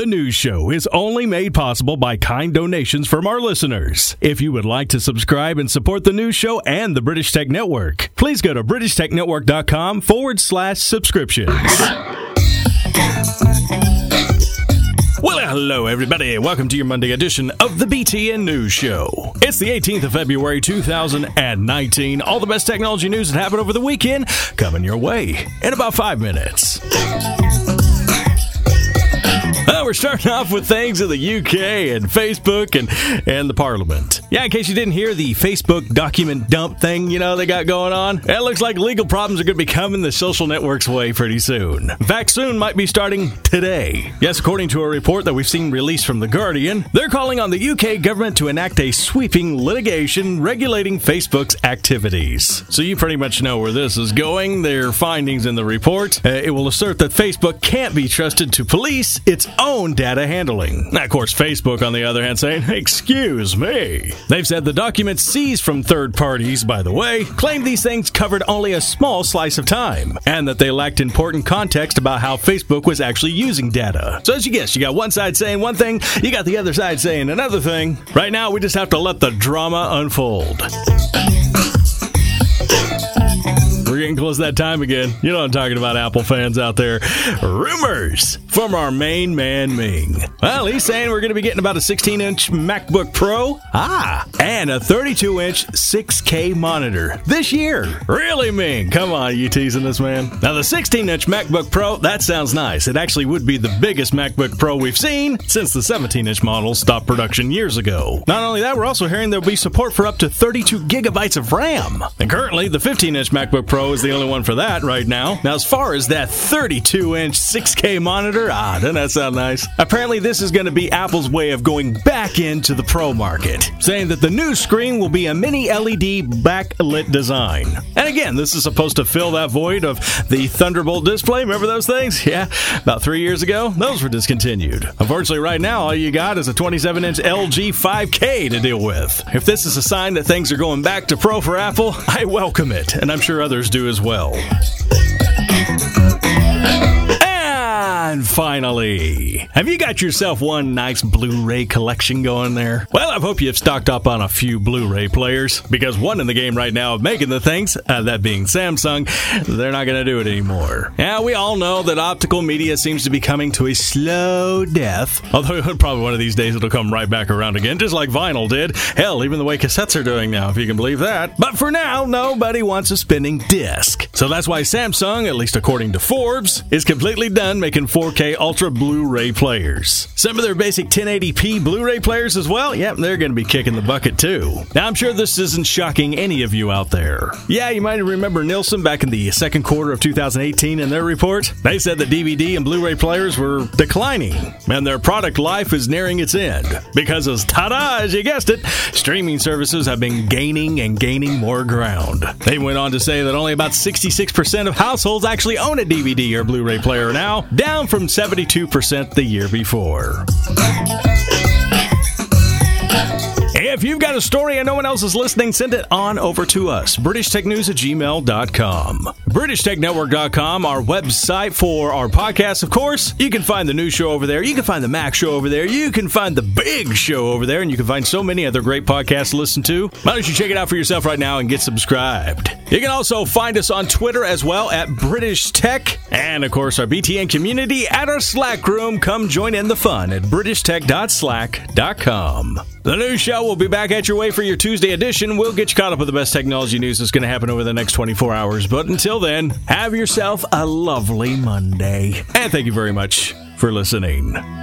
The news show is only made possible by kind donations from our listeners. If you would like to subscribe and support the news show and the British Tech Network, please go to BritishTechNetwork.com/subscriptions. Well, hello, everybody. Welcome to your Monday edition of the BTN News Show. It's the 18th of February, 2019. All the best technology news that happened over the weekend coming your way in about 5 minutes. We're starting off with things in the UK and Facebook and the Parliament. Yeah, in case you didn't hear the Facebook document dump thing, they got going on. It looks like legal problems are going to be coming the social network's way pretty soon. In fact, soon might be starting today. Yes, according to a report that we've seen released from The Guardian, they're calling on the UK government to enact a sweeping litigation regulating Facebook's activities. So you pretty much know where this is going. Their findings in the report. It will assert that Facebook can't be trusted to police its own data handling. Now, of course, Facebook, on the other hand, saying, excuse me. They've said the documents seized from third parties, by the way, claim these things covered only a small slice of time, and that they lacked important context about how Facebook was actually using data. So as you guess, you got one side saying one thing, you got the other side saying another thing. Right now, we just have to let the drama unfold. We're getting close to that time again. You know what I'm talking about, Apple fans out there. Rumors from our main man, Ming. Well, he's saying we're going to be getting about a 16-inch MacBook Pro. And a 32-inch 6K monitor this year. Really, Ming? Come on, you teasing this, man? Now, the 16-inch MacBook Pro, that sounds nice. It actually would be the biggest MacBook Pro we've seen since the 17-inch model stopped production years ago. Not only that, we're also hearing there'll be support for up to 32 gigabytes of RAM. And currently, the 15-inch MacBook Pro is the only one for that right now. Now, as far as that 32-inch 6K monitor, doesn't that sound nice? Apparently, this is going to be Apple's way of going back into the Pro market, saying that the new screen will be a mini LED backlit design. And again, this is supposed to fill that void of the Thunderbolt display. Remember those things? Yeah, about 3 years ago, those were discontinued. Unfortunately, right now, all you got is a 27-inch LG 5K to deal with. If this is a sign that things are going back to Pro for Apple, I welcome it, and I'm sure others do as well. And finally, have you got yourself one nice Blu-ray collection going there? Well, I hope you've stocked up on a few Blu-ray players, because one in the game right now of making the things, that being Samsung, they're not going to do it anymore. Yeah, we all know that optical media seems to be coming to a slow death, although probably one of these days it'll come right back around again, just like vinyl did. Hell, even the way cassettes are doing now, if you can believe that. But for now, nobody wants a spinning disc. So that's why Samsung, at least according to Forbes, is completely done making 4K Ultra Blu-ray players. Some of their basic 1080p Blu-ray players as well, yep, they're going to be kicking the bucket too. Now, I'm sure this isn't shocking any of you out there. Yeah, you might remember Nielsen back in the second quarter of 2018 in their report. They said that DVD and Blu-ray players were declining, and their product life is nearing its end. Because as you guessed it, streaming services have been gaining and gaining more ground. They went on to say that only about 66% of households actually own a DVD or Blu-ray player now, down from 72% the year before. If you've got a story and no one else is listening, send it on over to us. BritishTechNews@gmail.com. BritishTechNetwork.com, our website for our podcast, of course. You can find the news show over there. You can find the Mac show over there. You can find the big show over there. And you can find so many other great podcasts to listen to. Why don't you check it out for yourself right now and get subscribed? You can also find us on Twitter as well at British Tech. And, of course, our BTN community at our Slack room. Come join in the fun at BritishTech.slack.com. The news show will be back at your way for your Tuesday edition. We'll get you caught up with the best technology news that's going to happen over the next 24 hours. But until then, have yourself a lovely Monday. And thank you very much for listening.